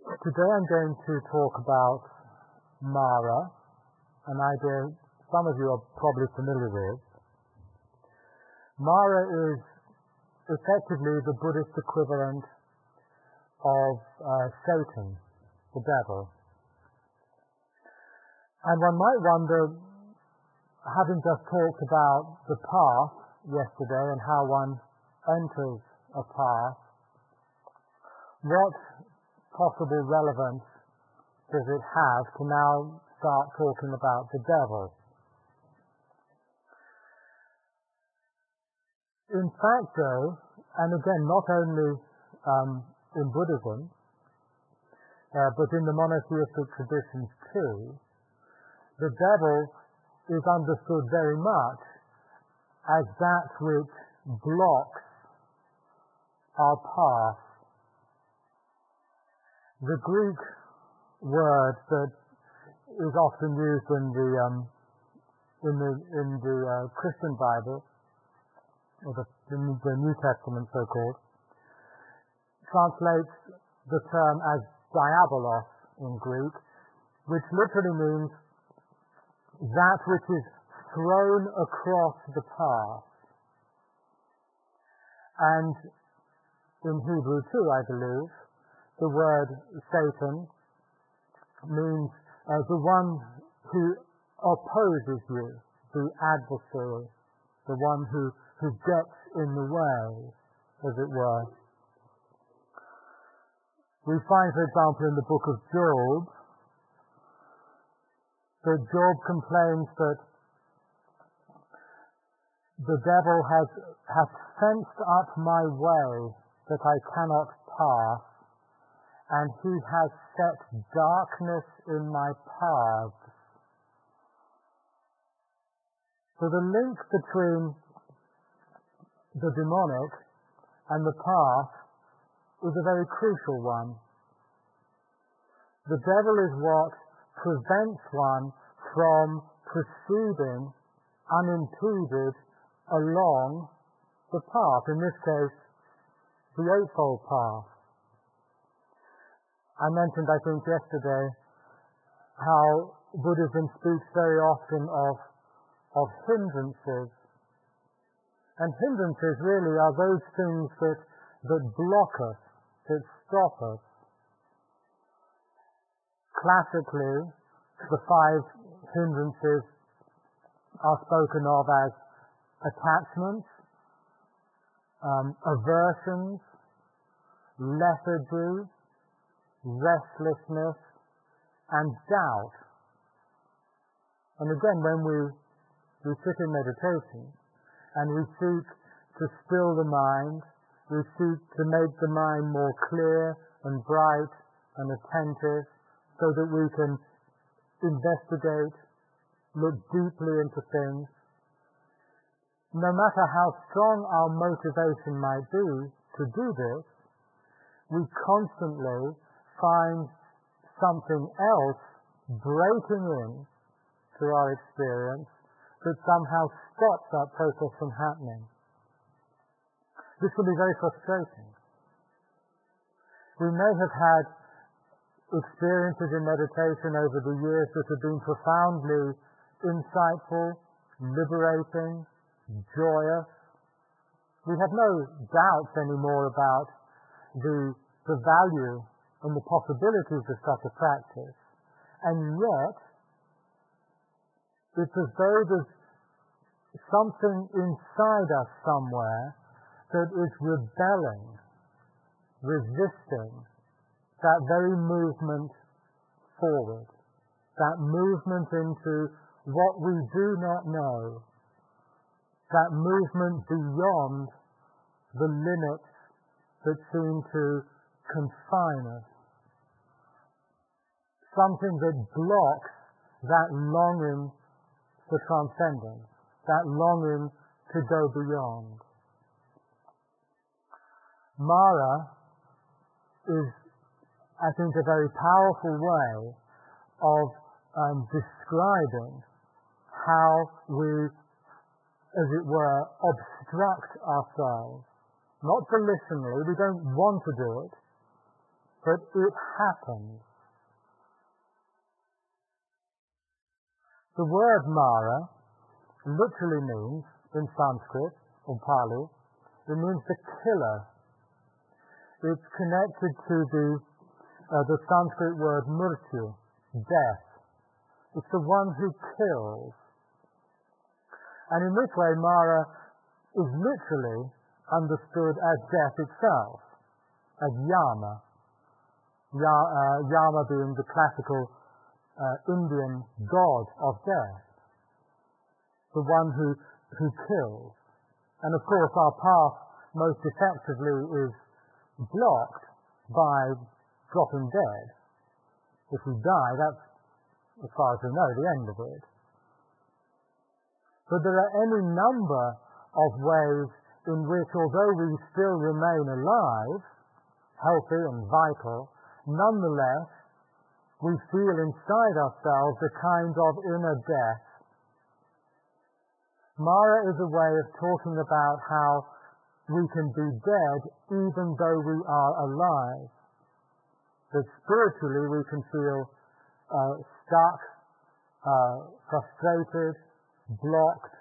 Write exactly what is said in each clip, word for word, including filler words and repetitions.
Today I'm going to talk about Mara, an idea some of you are probably familiar with. Mara is effectively the Buddhist equivalent of uh, Satan, the devil. And one might wonder, having just talked about the path yesterday and how one enters a path, what possible relevance does it have to now start talking about the devil? In fact, though, and again, not only um, in Buddhism, uh, but in the monotheistic traditions too, the devil is understood very much as that which blocks our path. The Greek word that is often used in the um, in the in the uh, Christian Bible, or the, the, the New Testament, so-called, translates the term as diabolos in Greek, which literally means that which is thrown across the path. And in Hebrew too, I believe, the word Satan means uh, the one who opposes you, the adversary, the one who, who gets in the way, as it were. We find, for example, in the book of Job, that Job complains that the devil has, has fenced up my way that I cannot pass, and he has set darkness in my paths. So the link between the demonic and the path is a very crucial one. The devil is what prevents one from proceeding unimpeded along the path, in this case, the Eightfold Path. I mentioned, I think, yesterday how Buddhism speaks very often of, of hindrances. And hindrances really are those things that, that block us, that stop us. Classically, the five hindrances are spoken of as attachments, um, aversions, lethargy, restlessness, and doubt. And again, when we, we sit in meditation and we seek to still the mind, we seek to make the mind more clear and bright and attentive so that we can investigate, look deeply into things. No matter how strong our motivation might be to do this, we constantly find something else breaking in to our experience that somehow stops that process from happening. This can be very frustrating. We may have had experiences in meditation over the years that have been profoundly insightful, liberating, joyous. We have no doubts anymore about the, the value and the possibilities of such a practice. And yet, it's as though there's something inside us somewhere that is rebelling, resisting that very movement forward, that movement into what we do not know, that movement beyond the limits that seem to confine us. Something that blocks that longing for transcendence, that longing to go beyond. Mara is, I think, a very powerful way of um, describing how we, as it were, obstruct ourselves. Not volitionally, we don't want to do it, but it happens. The word Mara literally means, in Sanskrit, or Pali, it means the killer. It's connected to the, uh, the Sanskrit word mrityu, death. It's the one who kills. And in this way, Mara is literally understood as death itself, as Yama. Ya, uh, Yama being the classical uh, Indian god of death, the one who, who kills. And of course, our path most effectively is blocked by dropping dead. If we die, that's, as far as we know, the end of it. But there are any number of ways in which, although we still remain alive, healthy and vital, nonetheless, we feel inside ourselves a kind of inner death. Mara is a way of talking about how we can be dead even though we are alive. That spiritually we can feel uh, stuck, uh, frustrated, blocked.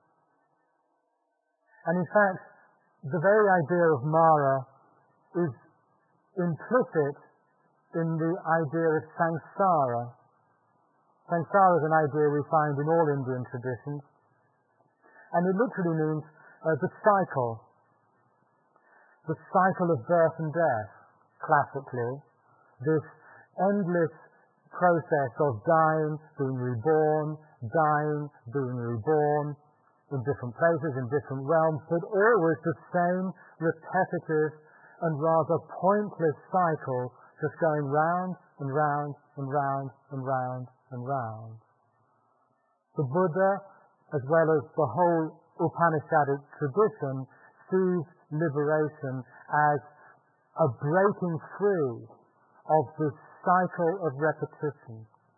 And in fact, the very idea of Mara is implicit in the idea of samsara. Samsara is an idea we find in all Indian traditions, and it literally means uh, the cycle, the cycle of birth and death, classically, this endless process of dying, being reborn, dying, being reborn, in different places, in different realms, but always the same repetitive and rather pointless cycle, just going round and round and round and round and round. The Buddha, as well as the whole Upanishadic tradition, sees liberation as a breaking free of this cycle of repetition.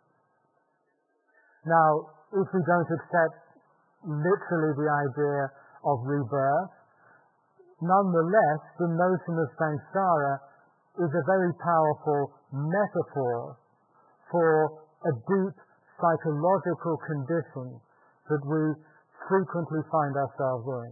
Now, if we don't accept literally the idea of rebirth, nonetheless, the notion of samsara is a very powerful metaphor for a deep psychological condition that we frequently find ourselves in.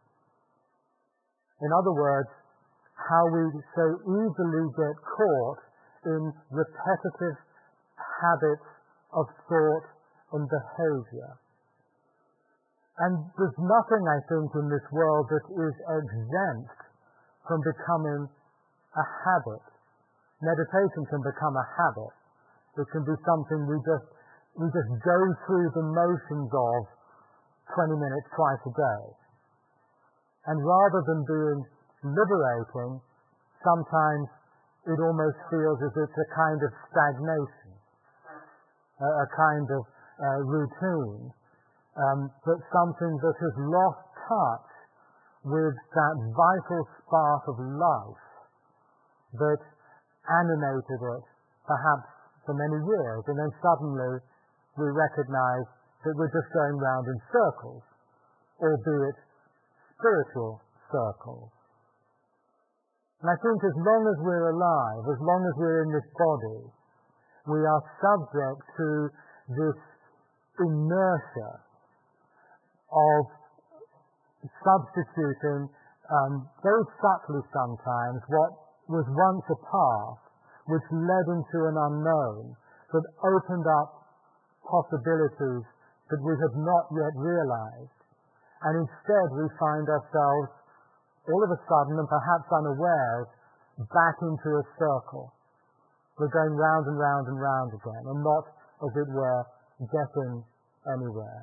In other words, how we so easily get caught in repetitive habits of thought and behavior. And there's nothing, I think, in this world that is exempt from becoming a habit. Meditation can become a habit. It can be something we just we just go through the motions of twenty minutes twice a day. And rather than being liberating, sometimes it almost feels as if it's a kind of stagnation, a, a kind of uh, routine, um, but something that has lost touch with that vital spark of life that animated it perhaps for many years, and then suddenly we recognize that we're just going round in circles, albeit spiritual circles. And I think as long as we're alive, as long as we're in this body, we are subject to this inertia of substituting um, very subtly sometimes what was once a path which led into an unknown, that opened up possibilities that we had not yet realized. And instead we find ourselves all of a sudden, and perhaps unawares, back into a circle. We're going round and round and round again, and not, as it were, getting anywhere.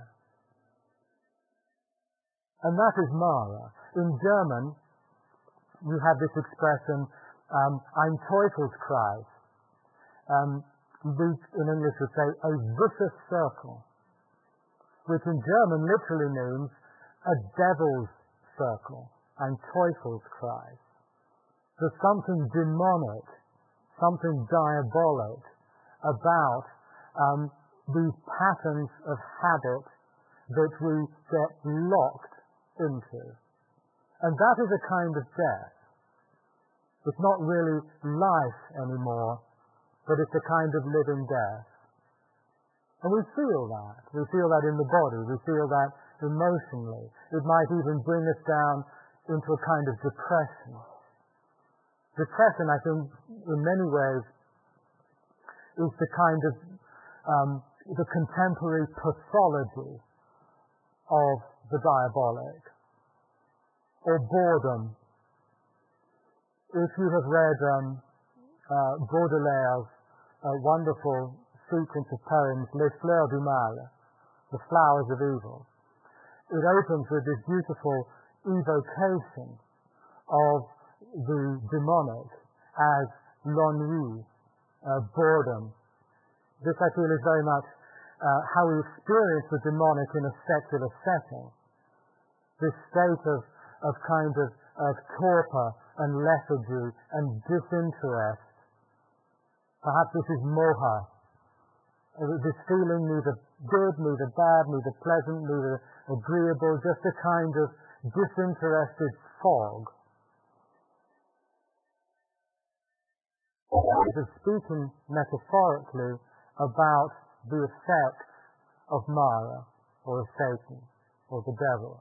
And that is Mara. In German, we have this expression, um, ein Teufelskreis. Um, we, in English, would say a vicious circle, which in German literally means a devil's circle. Ein Teufelskreis. There's something demonic, something diabolic about um, these patterns of habit that we get locked into. And that is a kind of death. It's not really life anymore, but it's a kind of living death. And we feel that. We feel that in the body. We feel that emotionally. It might even bring us down into a kind of depression. Depression, I think, in many ways, is the kind of um, the contemporary pathology of the diabolic. Or boredom. If you have read um, uh, Baudelaire's uh, wonderful sequence of poems, Les Fleurs du Mal, The Flowers of Evil, it opens with this beautiful evocation of the demonic as l'ennui, uh, boredom. This, I feel, is very much uh, how we experience the demonic in a secular setting. This state of, of kind of, of torpor and lethargy and disinterest. Perhaps this is moha. This feeling neither good, neither bad, neither pleasant, neither agreeable, just a kind of disinterested fog. It is speaking metaphorically about the effects of Mara, or of Satan, or the devil.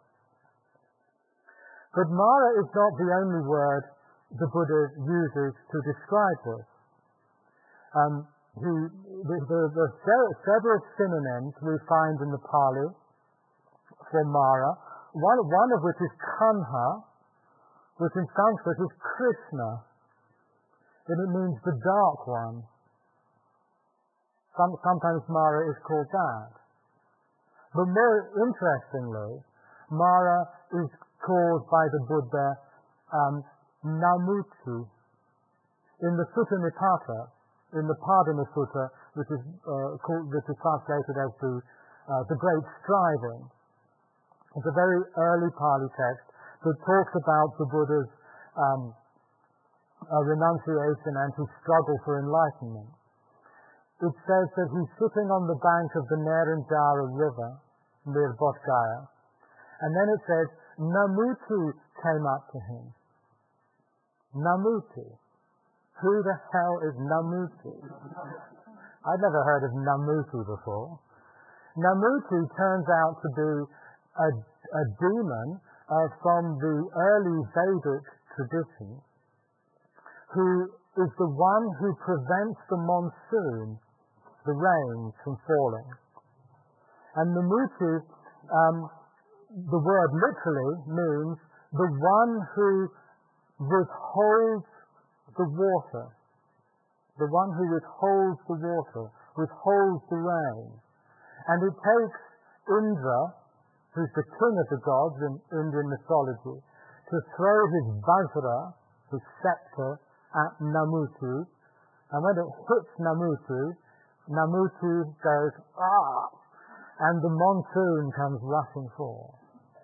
But Mara is not the only word the Buddha uses to describe this. Um, he, the, the, the several synonyms we find in the Pali for Mara, one, one of which is Kanha, which in Sanskrit is Krishna, and it means the dark one. Some, sometimes Mara is called that. But more interestingly, Mara is called by the Buddha um, Namuti. In the Sutta Nipata, in the Padana Sutta, which is uh, called, which is translated as the uh, the Great Striving, it's a very early Pali text that talks about the Buddha's um, uh, renunciation and his struggle for enlightenment. It says that he's sitting on the bank of the Narendara River near Bodh Gaya, and then it says Namuti came up to him. Namuti. Who the hell is Namuti? I'd never heard of Namuti before. Namuti turns out to be a, a demon uh, from the early Vedic tradition who is the one who prevents the monsoon, the rains, from falling. And Namuti, um, the word literally means the one who withholds the water, the one who withholds the water, withholds the rain. And it takes Indra, who's the king of the gods in Indian mythology, to throw his vajra, his scepter, at Namuti. And when it hits Namuti, Namuti goes, ah, and the monsoon comes rushing forth.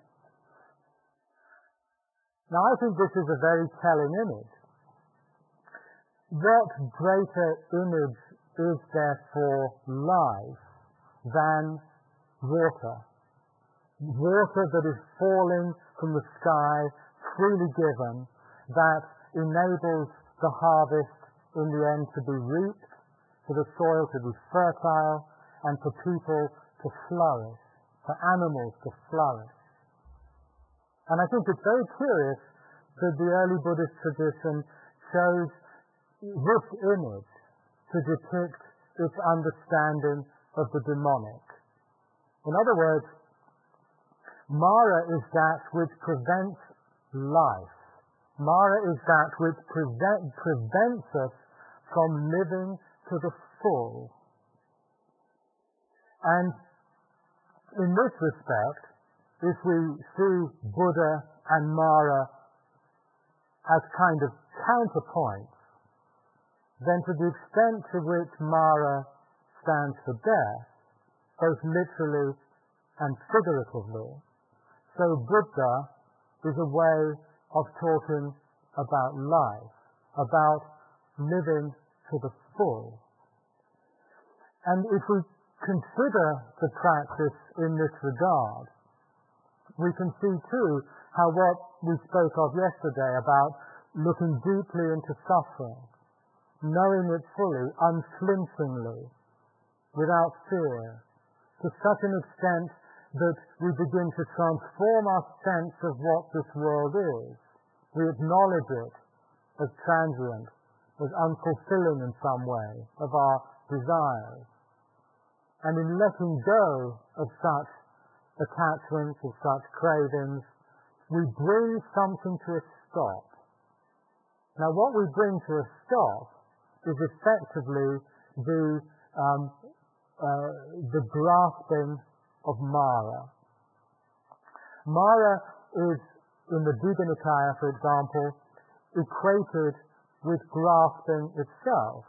Now I think this is a very telling image. What greater image is there for life than water? Water that is falling from the sky, freely given, that enables the harvest in the end to be reaped, for the soil to be fertile, and for people to flourish, for animals to flourish. And I think it's very curious that the early Buddhist tradition chose this image to depict its understanding of the demonic. In other words, Mara is that which prevents life. Mara is that which prevent, prevents us from living to the full. And in this respect, if we see Buddha and Mara as kind of counterpoints, then to the extent to which Mara stands for death, both literally and figuratively, so Buddha is a way of talking about life, about living to the full. And if we consider the practice in this regard, we can see too how what we spoke of yesterday about looking deeply into suffering, knowing it fully, unflinchingly, without fear, to such an extent that we begin to transform our sense of what this world is. We acknowledge it as transient, as unfulfilling in some way of our desires. And in letting go of such attachments, of such cravings, we bring something to a stop. Now what we bring to a stop is effectively the, um, uh, the grasping of Mara. Mara is, in the Digha Nikaya, for example, equated with grasping itself.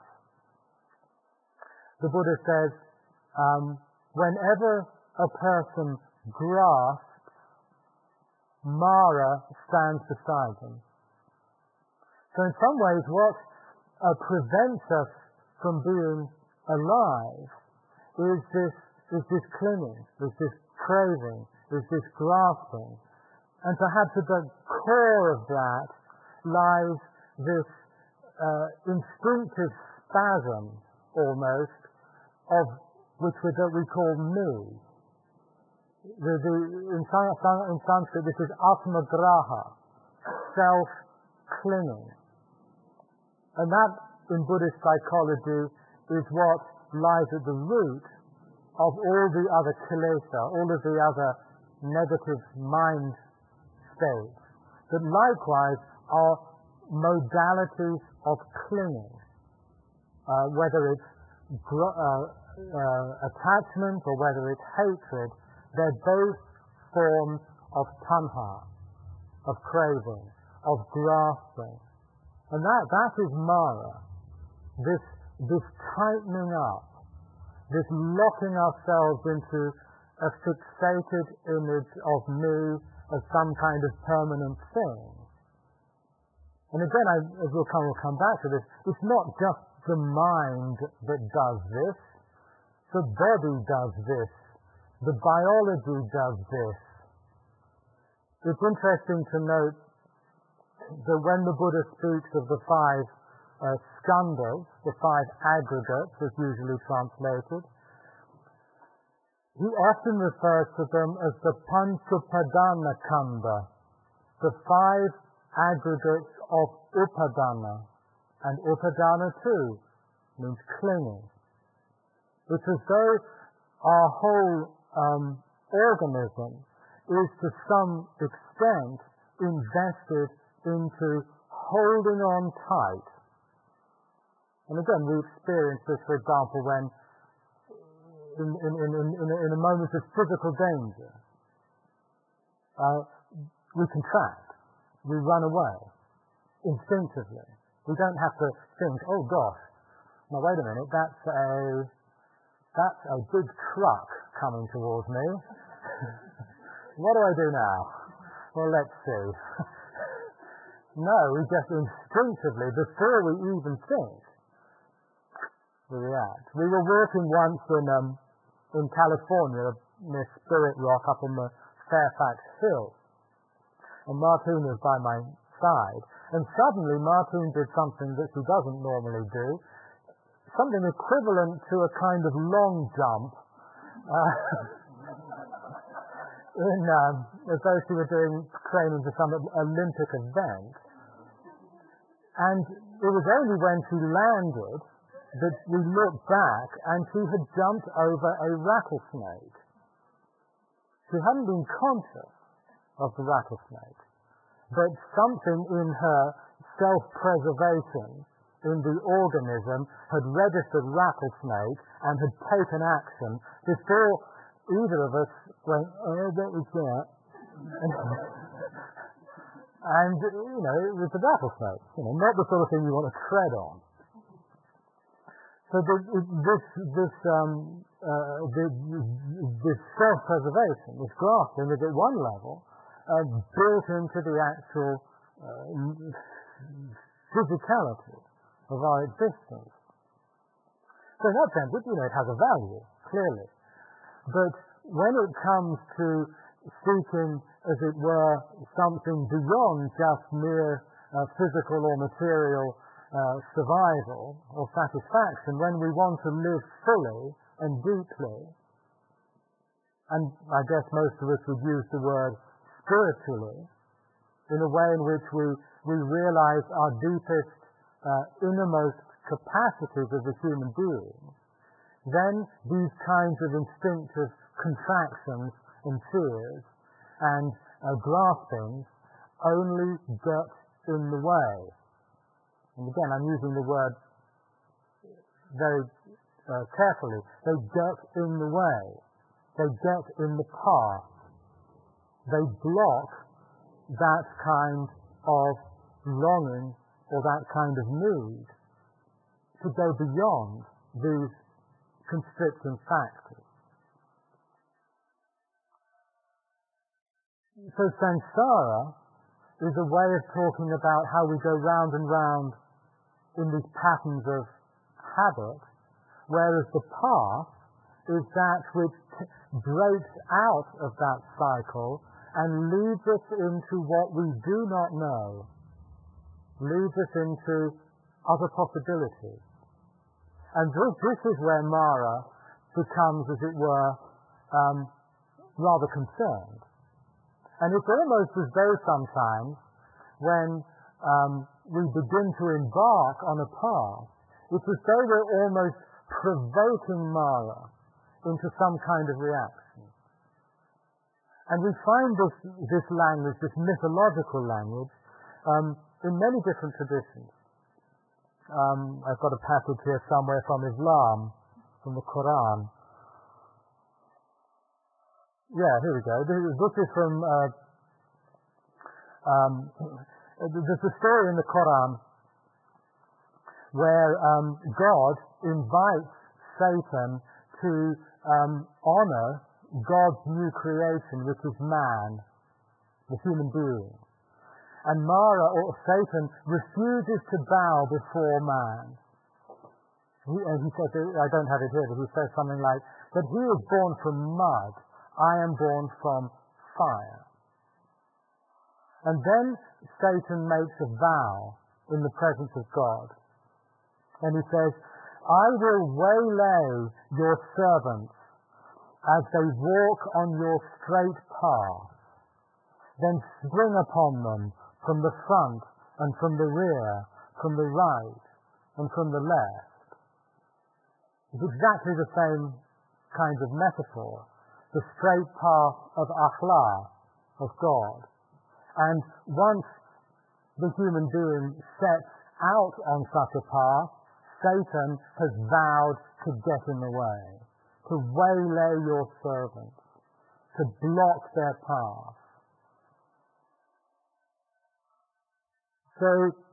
The Buddha says, um, whenever a person grasps, Mara stands beside them. So in some ways what uh, prevents us from being alive is this, is this clinging, is this craving, is this grasping. And perhaps at the core of that lies this uh, instinctive spasm, almost, of which we, that we call me. The, the, in, in Sanskrit, this is atmagraha, self-clinging. And that, in Buddhist psychology, is what lies at the root of all the other kilesa, all of the other negative mind states, that likewise are modalities of clinging, uh, whether it's gr- uh, uh, attachment or whether it's hatred. They're both forms of tanha, of craving, of grasping. And that, that is Mara, this, this tightening up, this locking ourselves into a fixated image of me as some kind of permanent thing. And again, I, as we'll come, we'll come back to this, it's not just the mind that does this, the body does this, the biology does this. It's interesting to note that when the Buddha speaks of the five uh, skandhas, the five aggregates, as usually translated, he often refers to them as the panchupadana kanda, the five aggregates of upadana. And upadana too means clinging. It's as though our whole um, organism is to some extent invested into holding on tight. And again, we experience this, for example, when in, in, in, in, in a moment of physical danger, uh, we contract, we run away, instinctively. We don't have to think, oh gosh, now wait a minute, that's a, that's a big truck coming towards me. What do I do now? Well, let's see. No, we just instinctively, before we even think, we react. We were walking once in um, in California near Spirit Rock up on the Fairfax Hill, and Martine was by my side, and suddenly Martine did something that she doesn't normally do, something equivalent to a kind of long jump, uh, in um, as though she were doing training for some Olympic event. And it was only when she landed that we looked back and she had jumped over a rattlesnake. She hadn't been conscious of the rattlesnake, but something in her self-preservation in the organism had registered rattlesnake and had taken action before either of us went, oh, what was that? And, you know, it was a rattlesnake, you know, not the sort of thing you want to tread on. So the, this, this, um, uh, the, this self-preservation, this grasping is at one level uh, built into the actual uh, physicality of our existence. So in that sense, it, you know, it has a value, clearly. But when it comes to seeking, as it were, something beyond just mere uh, physical or material uh, survival or satisfaction, when we want to live fully and deeply, and I guess most of us would use the word spiritually, in a way in which we, we realize our deepest, uh, innermost capacities as a human being, then these kinds of instinctive contractions and fears and uh, graspings only get in the way. And again, I'm using the word very uh, carefully. They get in the way. They get in the path. They block that kind of longing or that kind of need to go beyond these constricting factors. So samsara is a way of talking about how we go round and round in these patterns of habit, whereas the path is that which t- breaks out of that cycle and leads us into what we do not know, leads us into other possibilities. And this, this is where Mara becomes, as it were, um, rather concerned. And it's almost as though sometimes when um, we begin to embark on a path, it's as though we're almost provoking Mara into some kind of reaction. And we find this, this language, this mythological language, um, in many different traditions. Um, I've got a passage here somewhere from Islam, from the Quran. Yeah, here we go. This is from, uh, um, there's a story in the Quran where um, God invites Satan to um, honor God's new creation, which is man, the human being. And Mara, or Satan, refuses to bow before man. He, and he says, I don't have it here, but he says something like, that he is born from mud, I am born from fire. And then Satan makes a vow in the presence of God. And he says, I will waylay your servants as they walk on your straight path, then spring upon them from the front and from the rear, from the right and from the left. It's exactly the same kind of metaphor, the straight path of Akhla, of God. And once the human being sets out on such a path, Satan has vowed to get in the way, to waylay your servants, to block their path. So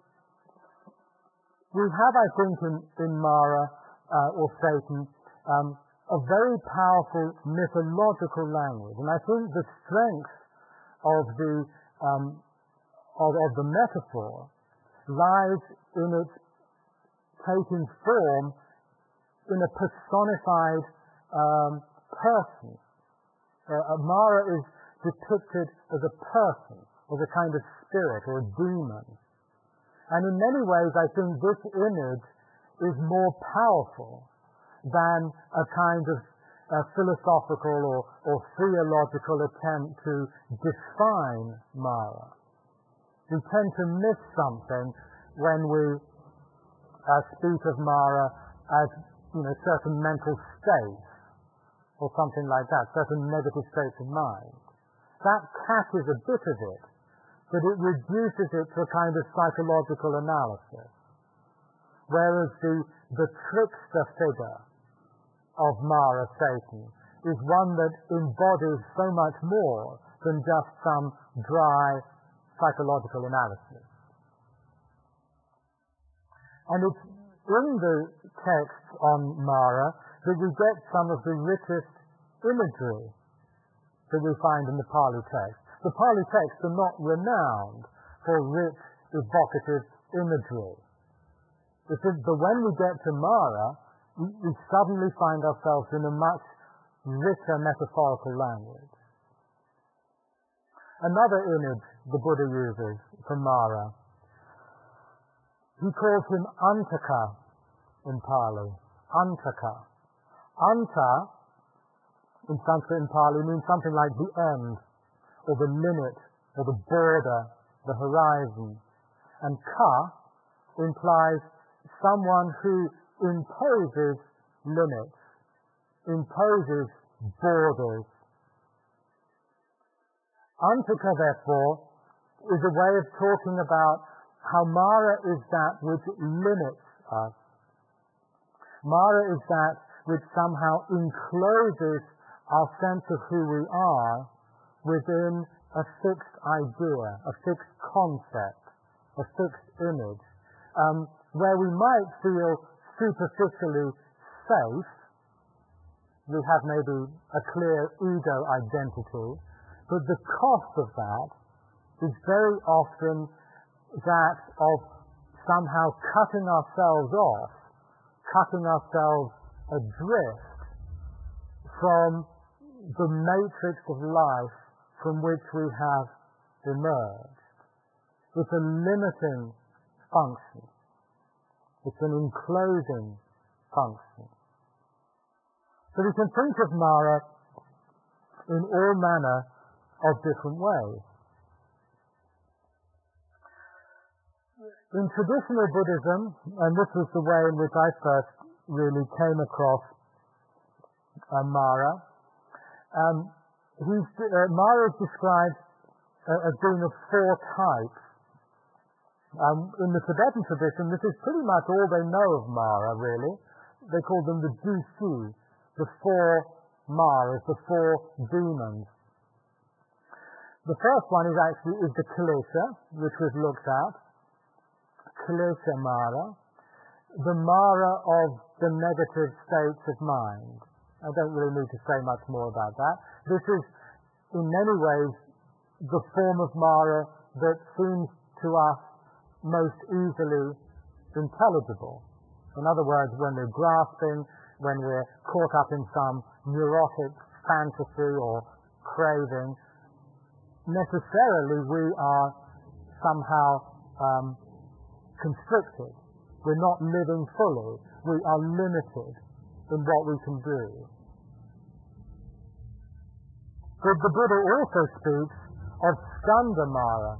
we have, I think, in, in Mara, uh, or Satan, um, a very powerful mythological language. And I think the strength of the, um, of, of the metaphor lies in its taking form in a personified um, person. Uh, Mara is depicted as a person, as a kind of spirit or a demon. And in many ways, I think this image is more powerful than a kind of uh, philosophical or, or theological attempt to define Mara. We tend to miss something when we uh, speak of Mara as, you know, certain mental states or something like that, certain negative states of mind. That catches a bit of it, but it reduces it to a kind of psychological analysis. Whereas the, the trickster figure of Mara, Satan, is one that embodies so much more than just some dry psychological analysis. And it's in the text on Mara that we get some of the richest imagery that we find in the Pali text. The Pali texts are not renowned for rich, evocative imagery. It's in, but when we get to Mara, we, we suddenly find ourselves in a much richer metaphorical language. Another image the Buddha uses for Mara He calls him Antaka in Pali. Antaka. Anta, in Sanskrit and Pali, means something like the end, or the limit, or the border, the horizon. And ka implies someone who imposes limits, imposes borders. Antaka, therefore, is a way of talking about how Mara is that which limits us. Mara is that which somehow encloses our sense of who we are within a fixed idea, a fixed concept, a fixed image, um, where we might feel superficially safe. We have maybe a clear ego identity, but the cost of that is very often that of somehow cutting ourselves off, cutting ourselves adrift from the matrix of life from which we have emerged. It's a limiting function. It's an enclosing function. So we can think of Mara in all manner of different ways. In traditional Buddhism, and this was the way in which I first really came across uh, Mara, um, he's, uh, Mara is described uh, as being of four types. Um, in the Tibetan tradition, this is pretty much all they know of Mara, really. They call them the Dusi, the four Maras, the four demons. The first one is actually is the Kilesha, which was looked at. Kilesha Mara, the Mara of the negative states of mind. I don't really need to say much more about that. This is, in many ways, the form of Mara that seems to us most easily intelligible. In other words, when we're grasping, when we're caught up in some neurotic fantasy or craving, necessarily we are somehow um, constricted. We're not living fully. We are limited in what we can do. But the Buddha also speaks of Skandamara.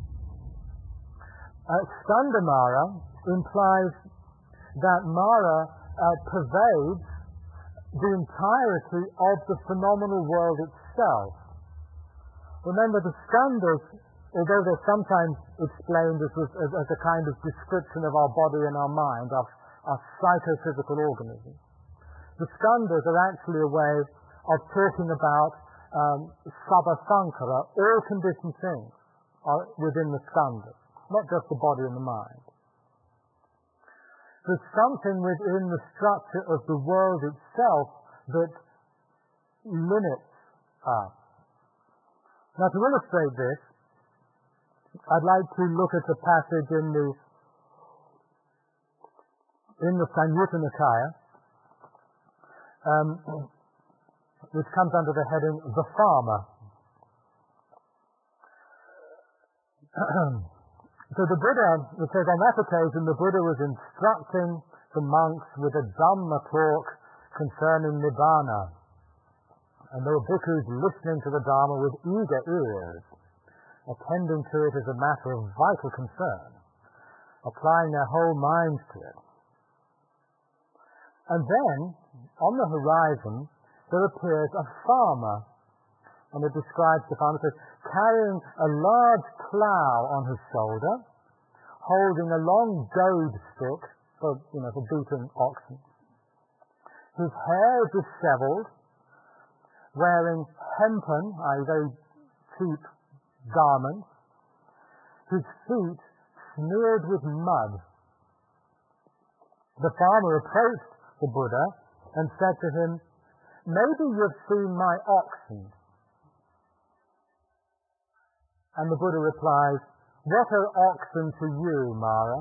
Uh, Skandamara implies that Mara uh, pervades the entirety of the phenomenal world itself. Remember, the skandhas, although they're sometimes explained as, as, as a kind of description of our body and our mind, our, our psychophysical organism, the skandhas are actually a way of talking about um, sabha sankara, all conditioned things are within the skandhas, not just the body and the mind. There's something within the structure of the world itself that limits us. Now, to illustrate this, I'd like to look at a passage in the in the Samyutta Nikaya, um, which comes under the heading "The Farmer." So the Buddha, it says, on that occasion the Buddha was instructing the monks with a Dhamma talk concerning Nibbana. And there were bhikkhus listening to the Dharma with eager ears, attending to it as a matter of vital concern, applying their whole minds to it. And then, on the horizon, there appears a farmer, and it describes the farmer, says, carrying a large plough on his shoulder, holding a long goad stick for, you know, for beating oxen. His hair dishevelled, wearing hempen, that is very cheap garments, his feet smeared with mud. The farmer approached the Buddha and said to him, "Maybe you've seen my oxen." And the Buddha replies, "What are oxen to you, Mara?"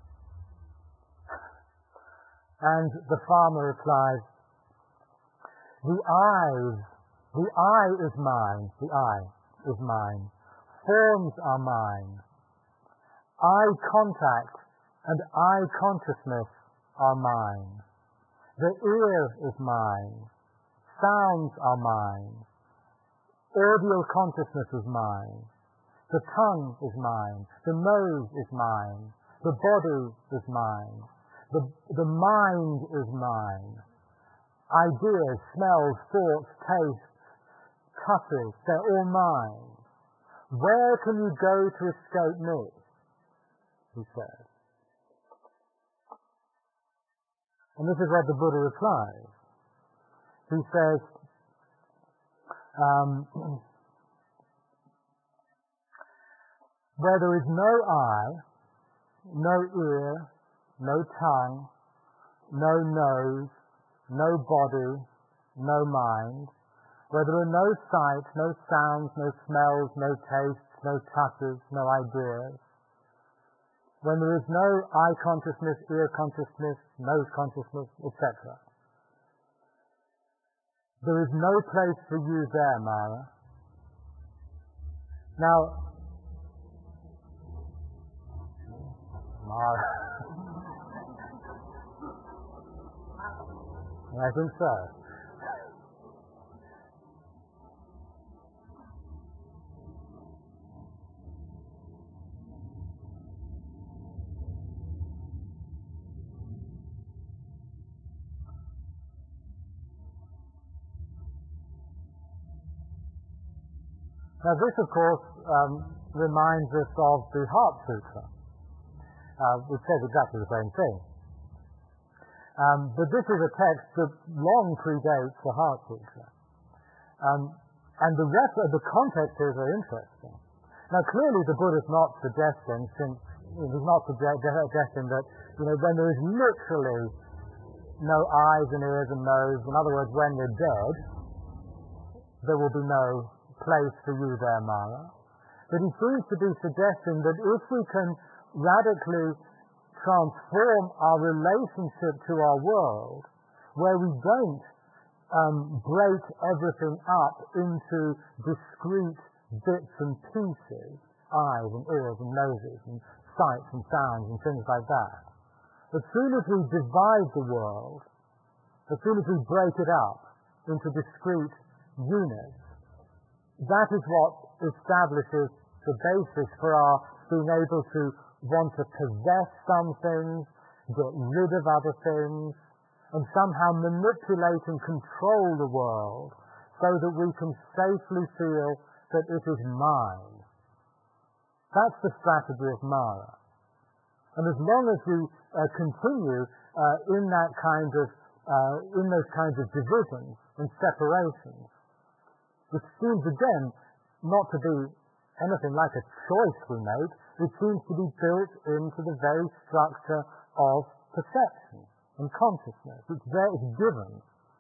And the farmer replies, "The eyes, the eye is mine, the eye is mine. Forms are mine. Eye contact and eye consciousness are mine. The ear is mine. Sounds are mine. Audio consciousness is mine. The tongue is mine. The nose is mine. The body is mine. The, the mind is mine. Ideas, smells, thoughts, tastes, touches, they're all mine. Where can you go to escape me? He says. And this is what the Buddha replies. He says, um, where there is no eye, no ear, no tongue, no nose, no body, no mind, where there are no sights, no sounds, no smells, no tastes, no touches, no ideas, when there is no eye consciousness, ear consciousness, nose consciousness, et cetera, there is no place for you there, Mara. Now, Mara, I think so. Now this, of course, um, reminds us of the Heart Sutra, uh, which says exactly the same thing. Um, but this is a text that long predates the Heart Sutra. Um, and the rest of the context here is very interesting. Now clearly the Buddha is not suggesting, since he's not suggesting that, you know, when there is literally no eyes and ears and nose, in other words, when you're dead, there will be no place for you there, Mara. But he seems to be suggesting that if we can radically transform our relationship to our world, where we don't um, break everything up into discrete bits and pieces, eyes and ears and noses and sights and sounds and things like that, as soon as we divide the world, as soon as we break it up into discrete units, that is what establishes the basis for our being able to want to possess some things, get rid of other things, and somehow manipulate and control the world so that we can safely feel that it is mine. That's the strategy of Mara. And as long as we uh, continue uh, in that kind of, uh, in those kinds of divisions and separations, which seems again not to be anything like a choice we make, it seems to be built into the very structure of perception and consciousness. It's there, it's given.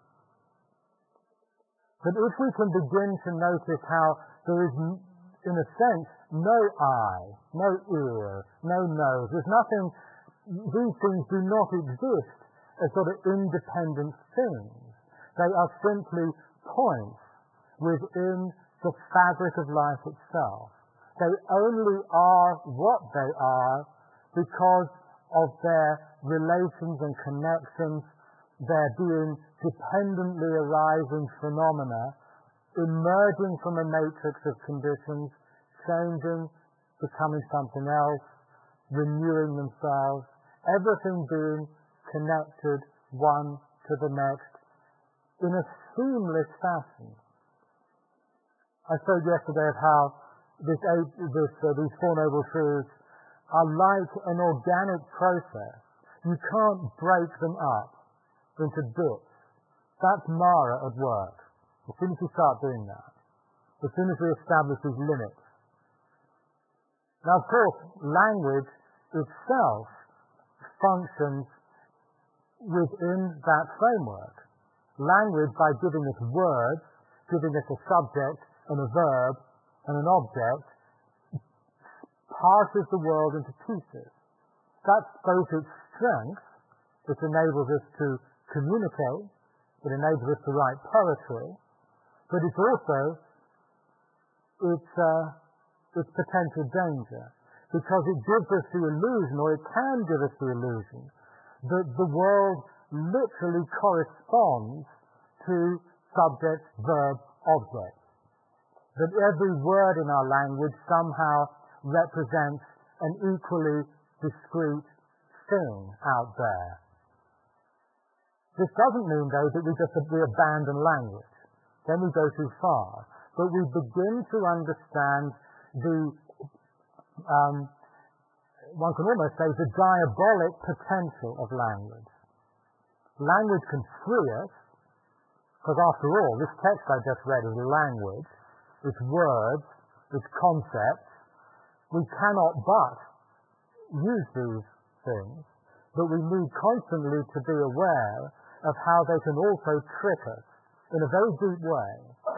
But if we can begin to notice how there is, in a sense, no eye, no ear, no nose, there's nothing, these things do not exist as sort of independent things. They are simply points within the fabric of life itself. They only are what they are because of their relations and connections, their being dependently arising phenomena, emerging from a matrix of conditions, changing, becoming something else, renewing themselves, everything being connected one to the next in a seamless fashion. I spoke yesterday of how this, this, uh, these Four Noble Truths are like an organic process. You can't break them up into bits. That's Mara at work. As soon as we start doing that, as soon as we establish these limits. Now, of course, language itself functions within that framework. Language, by giving us words, giving us a subject, and a verb, and an object, parses the world into pieces. That's both its strength, which enables us to communicate, it enables us to write poetry, but it's also its, uh, its potential danger. because it gives us the illusion, or it can give us the illusion, that the world literally corresponds to subject, verb, object. That every word in our language somehow represents an equally discrete thing out there. This doesn't mean, though, that we just we abandon language. Then we go too far. But we begin to understand the, um, one can almost say, the diabolic potential of language. Language can free us, because after all, this text I just read is language, it's words, it's concepts. We cannot but use these things, but we need constantly to be aware of how they can also trick us in a very deep way.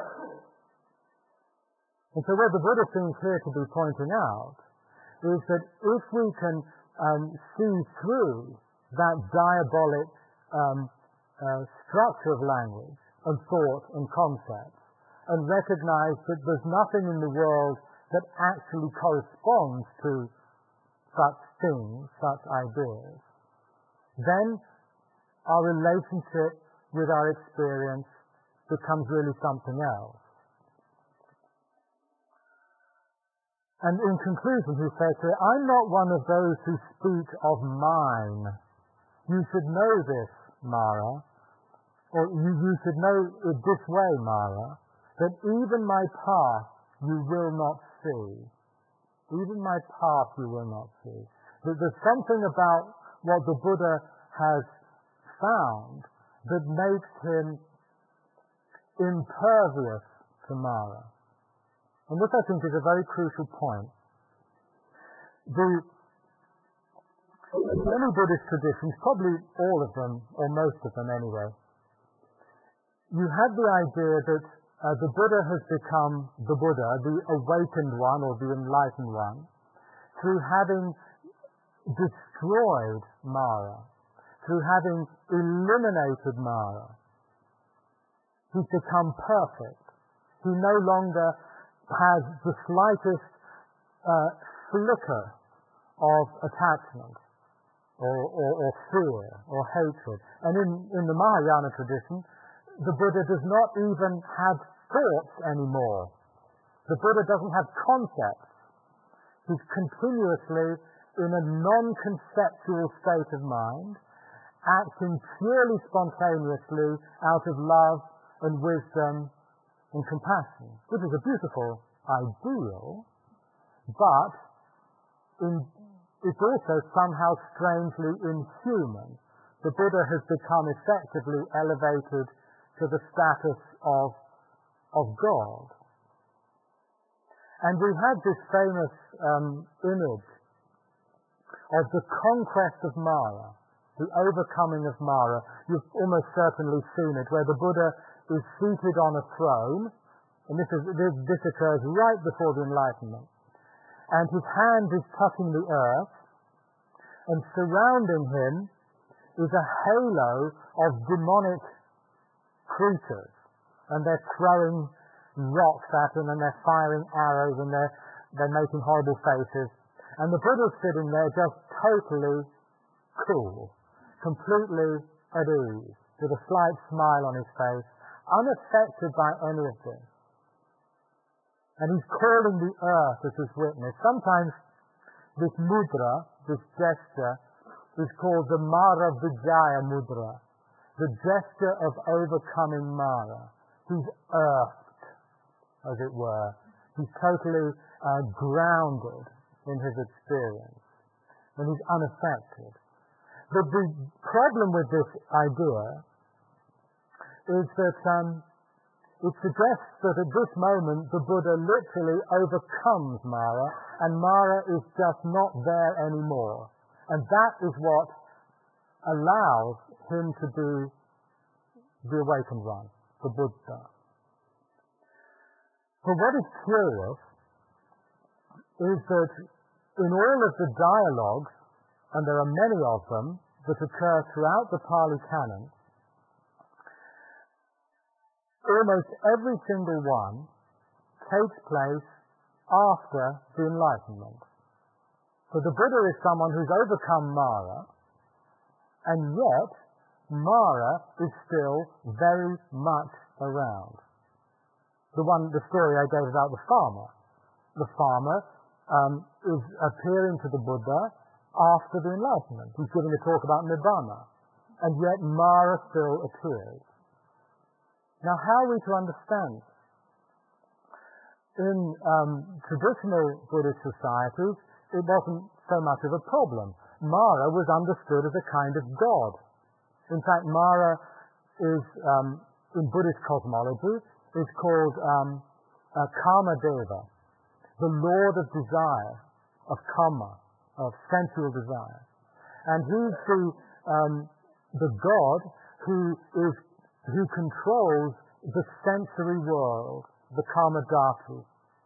And so what the Buddha seems here to be pointing out is that if we can um, see through that diabolic um, uh, structure of language and thought and concepts, and recognize that there's nothing in the world that actually corresponds to such things, such ideas, then our relationship with our experience becomes really something else. And in conclusion, he says here, I'm not one of those who speak of mine. You should know this, Mara, or you, you should know it this way, Mara, that even my path you will not see. Even my path you will not see. That there's something about what the Buddha has found that makes him impervious to Mara. And this, I think, is a very crucial point. The many Buddhist traditions, probably all of them, or most of them anyway, you have the idea that uh, the Buddha has become the Buddha, the awakened one or the enlightened one, through having destroyed Mara, through having eliminated Mara. He's become perfect. He no longer has the slightest uh, flicker of attachment or, or, or fear or hatred. And in, in the Mahayana tradition, the Buddha does not even have thoughts anymore. The Buddha doesn't have concepts. He's continuously in a non-conceptual state of mind, acting purely spontaneously out of love and wisdom and compassion, which is a beautiful ideal, but in, it's also somehow strangely inhuman. The Buddha has become effectively elevated to the status of, of God. And we have this famous um, image of the conquest of Mara, the overcoming of Mara. You've almost certainly seen it, where the Buddha is seated on a throne, and this, is, this, this occurs right before the Enlightenment, and his hand is touching the earth, and surrounding him is a halo of demonic creatures, and they're throwing rocks at him, and they're firing arrows, and they're, they're making horrible faces, and the Buddha's sitting there just totally cool, completely at ease, with a slight smile on his face, unaffected by any of this. And he's calling the earth as his witness. Sometimes this mudra, this gesture, is called the Mara Vijaya Mudra, the gesture of overcoming Mara. He's earthed, as it were. He's totally uh, grounded in his experience, and he's unaffected. But the problem with this idea is that um, it suggests that at this moment the Buddha literally overcomes Mara, and Mara is just not there anymore. And that is what allows him to be the awakened one, the Buddha. But what is curious is that in all of the dialogues, and there are many of them that occur throughout the Pali Canon, almost every single one takes place after the Enlightenment. So the Buddha is someone who's overcome Mara, and yet Mara is still very much around. The one, the story I gave about the farmer. The farmer um, is appearing to the Buddha after the Enlightenment. He's giving a talk about Nibbana, and yet Mara still appears. Now, how are we to understand? In um, traditional Buddhist societies, it wasn't so much of a problem. Mara was understood as a kind of god. In fact, Mara is, um, in Buddhist cosmology, is called um, uh, Kamadeva, the lord of desire, of kama, of sensual desire. And he's the, um, the god who is who controls the sensory world, the kama dhatu.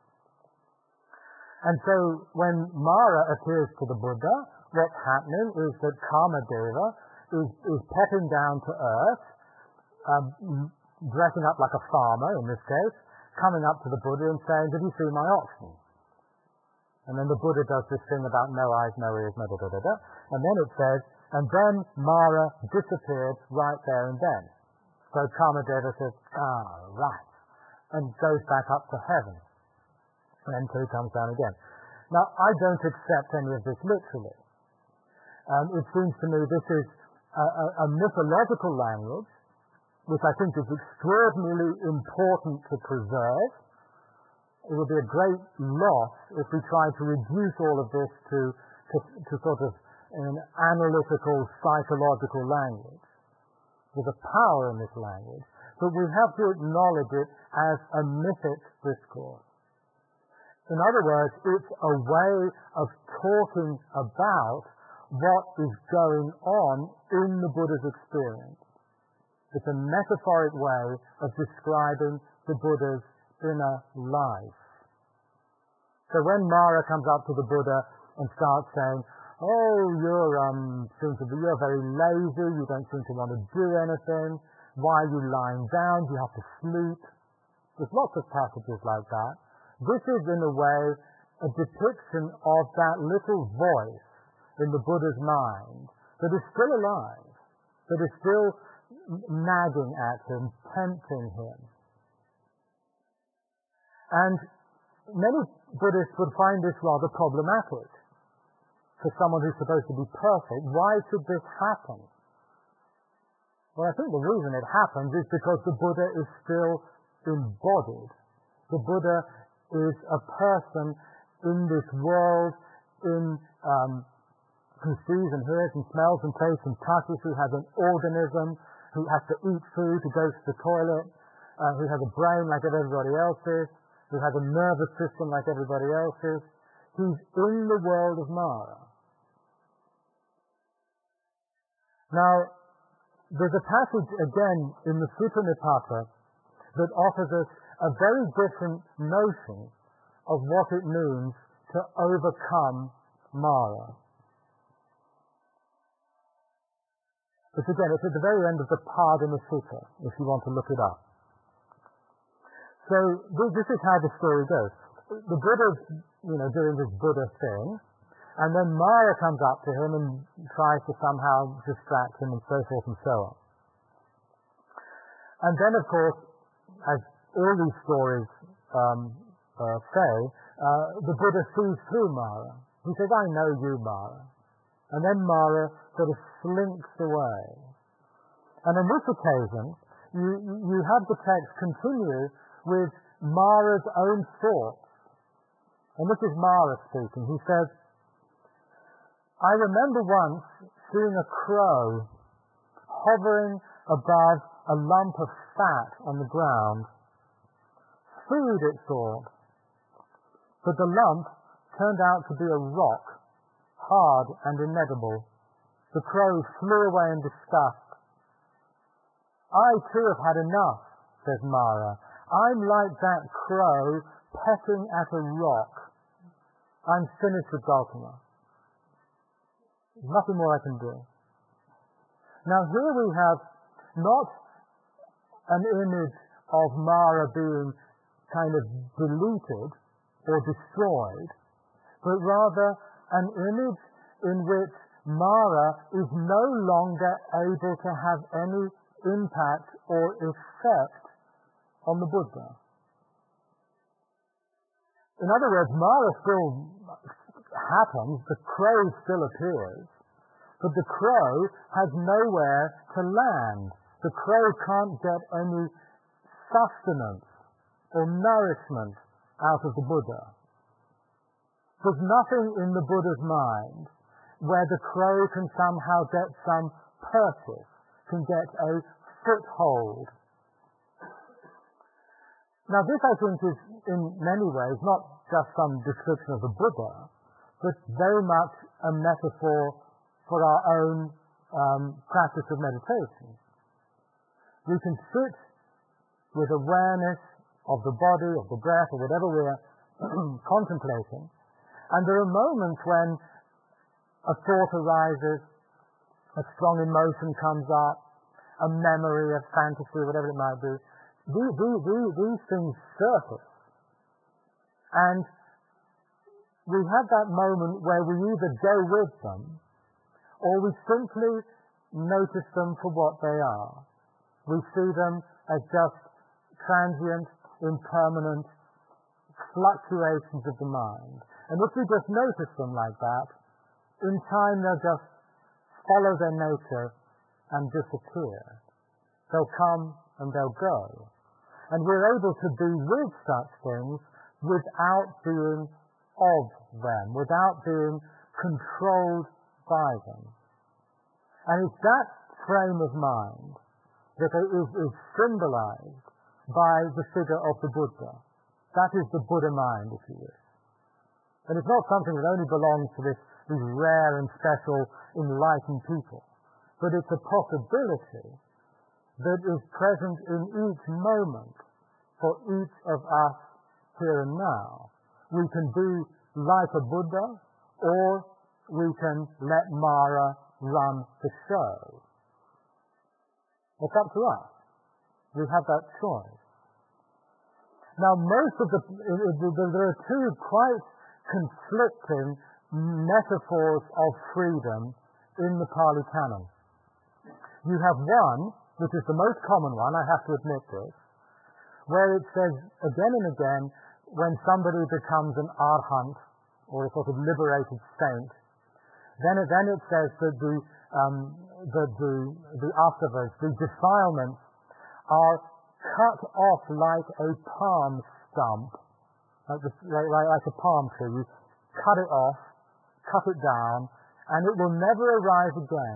And so when Mara appears to the Buddha, what's happening is that Kamadeva is, is popping down to earth, um, dressing up like a farmer in this case, coming up to the Buddha and saying, "Did you see my oxen?" And then the Buddha does this thing about no eyes, no ears, no da da da da. And then it says, and then Mara disappeared right there and then. So Kamadeva says, "Ah, right," and goes back up to heaven. And so he comes down again. Now, I don't accept any of this literally. Um, it seems to me this is a, a, a mythological language, which I think is extraordinarily important to preserve. It would be a great loss if we tried to reduce all of this to, to, to sort of an analytical, psychological language. There's a power in this language, but we have to acknowledge it as a mythic discourse. In other words, it's a way of talking about what is going on in the Buddha's experience. It's a metaphoric way of describing the Buddha's inner life. So when Mara comes up to the Buddha and starts saying, "Oh, you're um, seem to be, you're very lazy. You don't seem to want to do anything. Why are you lying down? Do you have to sleep?" There's lots of passages like that. This is, in a way, a depiction of that little voice in the Buddha's mind that is still alive, that is still nagging at him, tempting him. And many Buddhists would find this rather problematic. For someone who's supposed to be perfect, why should this happen? Well, I think the reason it happens is because the Buddha is still embodied. The Buddha is a person in this world, in um, who sees and hears and smells and tastes and touches, who has an organism, who has to eat food, who goes to the toilet, uh, who has a brain like everybody else's, who has a nervous system like everybody else's. He's in the world of Mara. Now, there's a passage again in the Sutta Nipata that offers us a very different notion of what it means to overcome Mara. But again, it's at the very end of the Padma Sutta, if you want to look it up. So this is how the story goes. The Buddha's, you know, doing this Buddha thing, and then Mara comes up to him and tries to somehow distract him and so forth and so on. And then, of course, as all these stories um, uh, say, uh, the Buddha sees through Mara. He says, "I know you, Mara." And then Mara sort of slinks away. And on this occasion, you, you have the text continue with Mara's own thoughts. And this is Mara speaking. He says, "I remember once seeing a crow hovering above a lump of fat on the ground. Food, it thought, but the lump turned out to be a rock, hard and inedible. The crow flew away in disgust. I too have had enough," says Mara. "I'm like that crow pecking at a rock. I'm finished with Gautama. There's nothing more I can do." Now here we have not an image of Mara being kind of deleted or destroyed, but rather an image in which Mara is no longer able to have any impact or effect on the Buddha. In other words, Mara still happens, the crow still appears, but the crow has nowhere to land. The crow can't get any sustenance or nourishment out of the Buddha. There's nothing in the Buddha's mind where the crow can somehow get some purchase, can get a foothold. Now this, I think, is in many ways not just some description of the Buddha, but very much a metaphor for our own um, practice of meditation. We can sit with awareness of the body, of the breath, or whatever we're contemplating, and there are moments when a thought arises, a strong emotion comes up, a memory, a fantasy, whatever it might be. These, these, these things surface. And we have that moment where we either go with them or we simply notice them for what they are. We see them as just transient, impermanent fluctuations of the mind. And if we just notice them like that, in time they'll just follow their nature and disappear. They'll come and they'll go. And we're able to be with such things without being of them, without being controlled by them. And it's that frame of mind that is, is symbolized by the figure of the Buddha. That is the Buddha mind, if you wish. And it's not something that only belongs to this, these rare and special enlightened people, but it's a possibility that is present in each moment for each of us here and now. We can be like a Buddha, or we can let Mara run the show. It's up to us. We have that choice. Now, most of the, there are two quite conflicting metaphors of freedom in the Pali Canon. You have one, which is the most common one, I have to admit this, where it says again and again, when somebody becomes an arhat, or a sort of liberated saint, then it, then it says that the, um, that the, the asavas, the defilements, are cut off like a palm stump, like, the, like, like a palm tree. You cut it off, cut it down, and it will never arise again.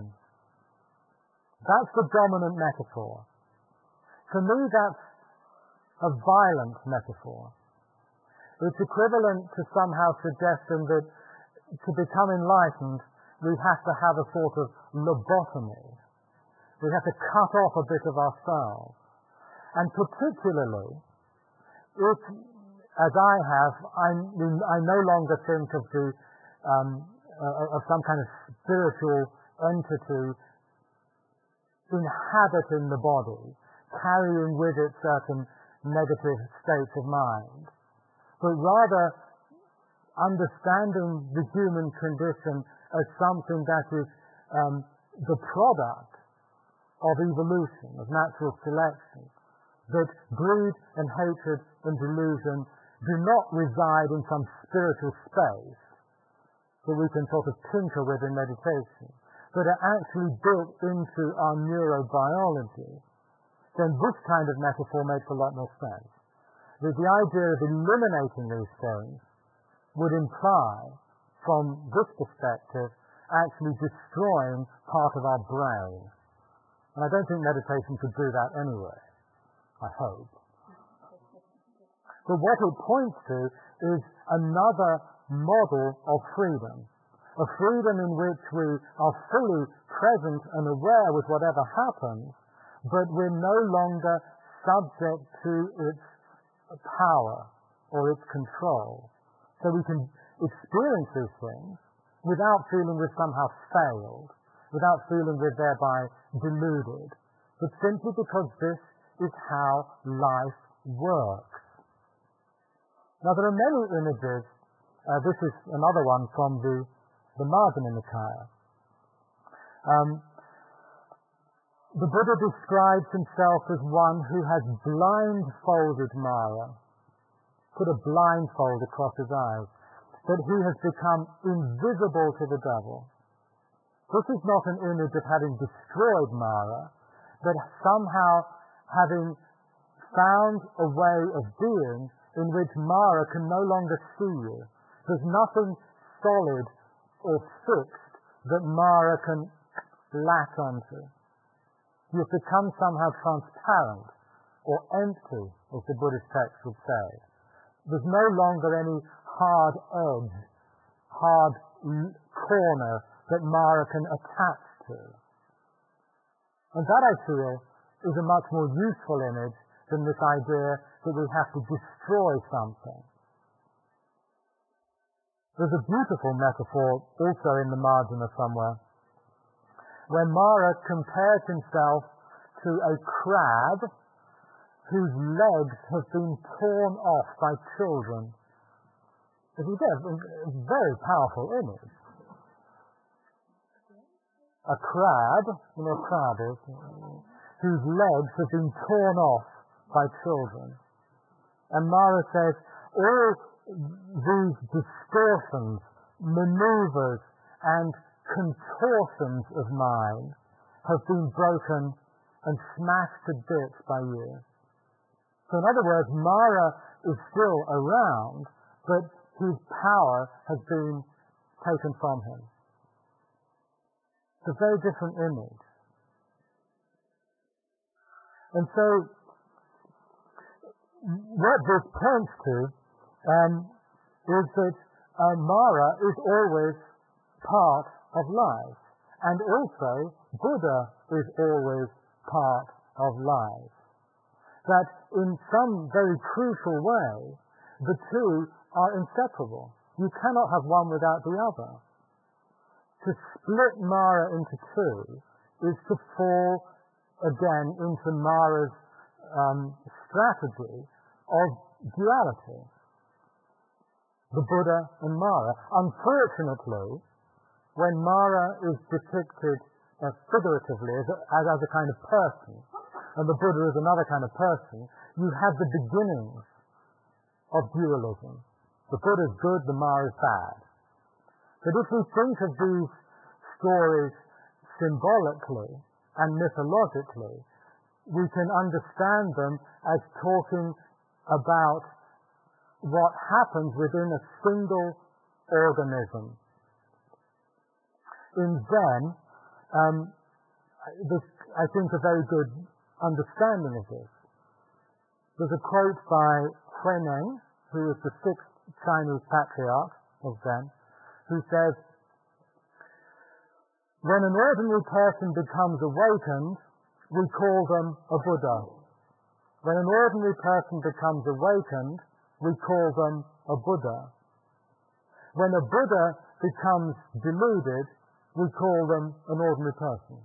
That's the dominant metaphor. For me, that's a violent metaphor. It's equivalent to somehow suggesting that to become enlightened, we have to have a sort of lobotomy. We have to cut off a bit of ourselves. And particularly, if, as I have, I, I no longer think of the um, uh, of some kind of spiritual entity inhabiting the body, carrying with it certain negative states of mind, but rather understanding the human condition as something that is um, the product of evolution, of natural selection, that greed and hatred and delusion do not reside in some spiritual space that we can sort of tinker with in meditation, but are actually built into our neurobiology, then this kind of metaphor makes a lot more sense. That the idea of eliminating these things would imply, from this perspective, actually destroying part of our brain. And I don't think meditation could do that anyway, I hope. But what it points to is another model of freedom, a freedom in which we are fully present and aware with whatever happens, but we're no longer subject to its power or its control. So we can experience these things without feeling we've somehow failed, without feeling we're thereby deluded, but simply because this is how life works. Now there are many images, uh, this is another one from the the Madhyama Nikaya. Um, the Buddha describes himself as one who has blindfolded Mara, put a blindfold across his eyes, that he has become invisible to the devil. This is not an image of having destroyed Mara, but somehow having found a way of being in which Mara can no longer see you. There's nothing solid or fixed that Mara can latch onto. You've become somehow transparent or empty, as the Buddhist text would say. There's no longer any hard edge, hard corner that Mara can attach to. And that, I feel, is a much more useful image than this idea that we have to destroy something. There's a beautiful metaphor also in the Madhyama somewhere, where Mara compares himself to a crab whose legs have been torn off by children. If you get a very powerful image. A crab, you know, a crab is, whose legs have been torn off by children. And Mara says, all these distortions, maneuvers, and contortions of mind have been broken and smashed to bits by you. So in other words, Mara is still around, but his power has been taken from him. It's a very different image. And so, what this points to um, is that uh, Mara is always part of life, and also Buddha is always part of life. That in some very crucial way, the two are inseparable. You cannot have one without the other. To split Mara into two is to fall again into Mara's um, strategy of duality. The Buddha and Mara. Unfortunately, when Mara is depicted uh, figuratively as a, as, as a kind of person, and the Buddha is another kind of person, you have the beginnings of dualism. The Buddha is good, the Mara is bad. But if we think of these stories symbolically and mythologically, we can understand them as talking about what happens within a single organism. In Zen, um, this, I think, a very good understanding of this. There's a quote by Huineng, who is the sixth Chinese patriarch of Zen, who says, "When an ordinary person becomes awakened, we call them a Buddha. When an ordinary person becomes awakened, we call them a Buddha. When a Buddha becomes deluded, we call them an ordinary person."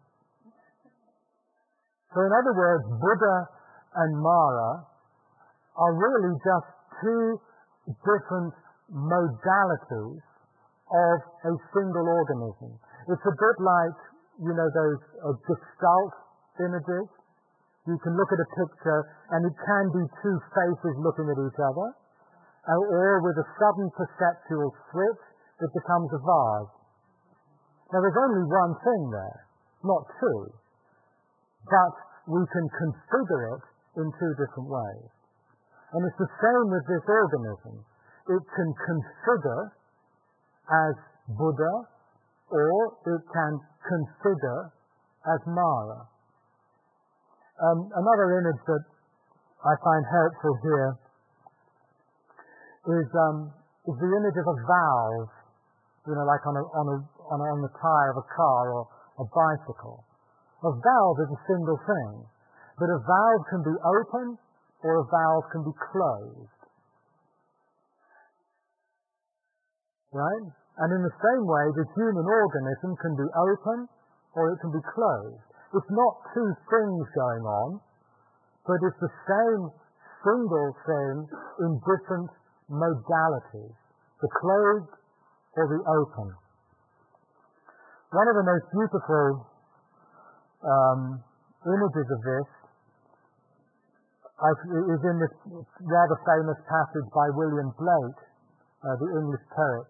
So in other words, Buddha and Mara are really just two different modalities of a single organism. It's a bit like, you know, those uh, Gestalt images. You can look at a picture and it can be two faces looking at each other, or with a sudden perceptual switch, it becomes a vase. Now there's only one thing there, not two, but we can configure it in two different ways. And it's the same with this organism. It can configure as Buddha, or it can configure as Mara. Um, another image that I find helpful here is, um, is the image of a valve, you know, like on a, on a, on a, on the tire of a car or a bicycle. A valve is a single thing, but a valve can be open or a valve can be closed. Right? And in the same way, the human organism can be open or it can be closed. It's not two things going on, but it's the same single thing in different modalities, the closed or the open. One of the most beautiful um, images of this is in this rather famous passage by William Blake, uh, the English poet.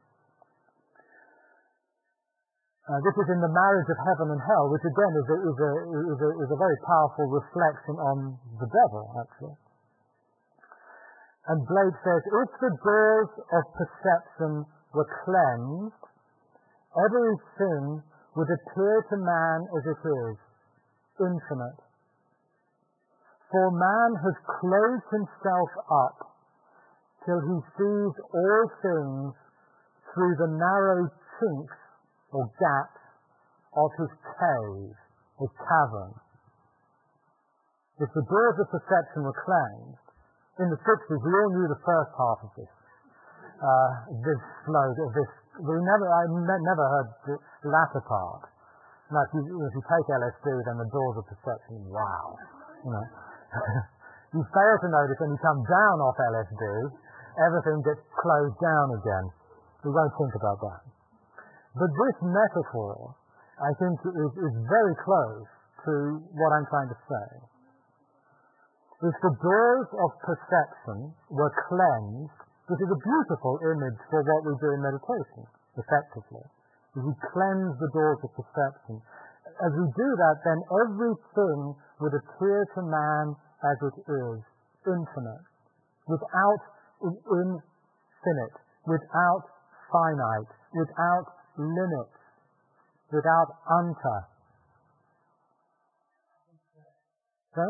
Uh, this is in The Marriage of Heaven and Hell, which again is a, is a, is a, is a very powerful reflection on the devil, actually. And Blake says, if the doors of perception were cleansed, everything would appear to man as it is, infinite. For man has closed himself up till he sees all things through the narrow chinks or gaps of his cave or cavern. If the doors of perception were cleansed, in the sixties we all knew the first half of this, uh, this slogan, this, we never, I ne- never heard the latter part. Now if you, if you take L S D, then the doors of perception, wow, you know. You fail to notice when you come down off L S D, everything gets closed down again. We won't think about that. But this metaphor, I think, is, is very close to what I'm trying to say. If the doors of perception were cleansed, which is a beautiful image for what we do in meditation, effectively. If we cleanse the doors of perception, as we do that, then everything would appear to man as it is, infinite, without infinite, without finite, without limits, without anta. So?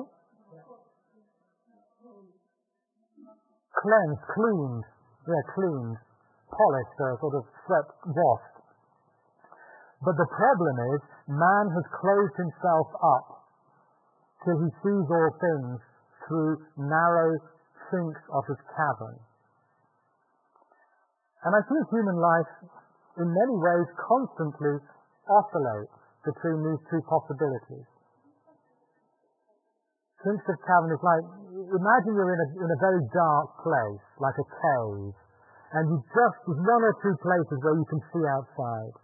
Cleansed, cleaned, yeah, cleaned, polished, uh, sort of swept, washed. But the problem is, man has closed himself up till he sees all things through narrow chinks of his cavern. And I think human life, in many ways, constantly oscillates between these two possibilities. Chinks of cavern is like, imagine you're in a, in a very dark place, like a cave, and you just, there's one or two places where you can see outside.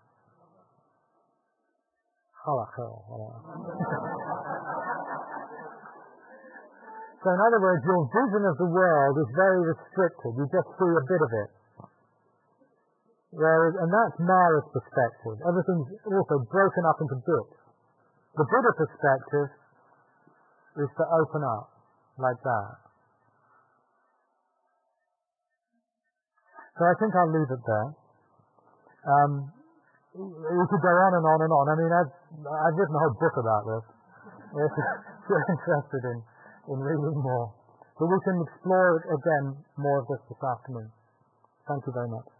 So in other words, your vision of the world is very restricted. You just see a bit of it. Whereas, and that's Mara's perspective. Everything's also broken up into bits. The Buddha perspective is to open up, like that. So I think I'll leave it there. Um, we could go on and on and on. I mean, I've, I've written a whole book about this. If you're interested in, in reading more. But we can explore again more of this this afternoon. Thank you very much.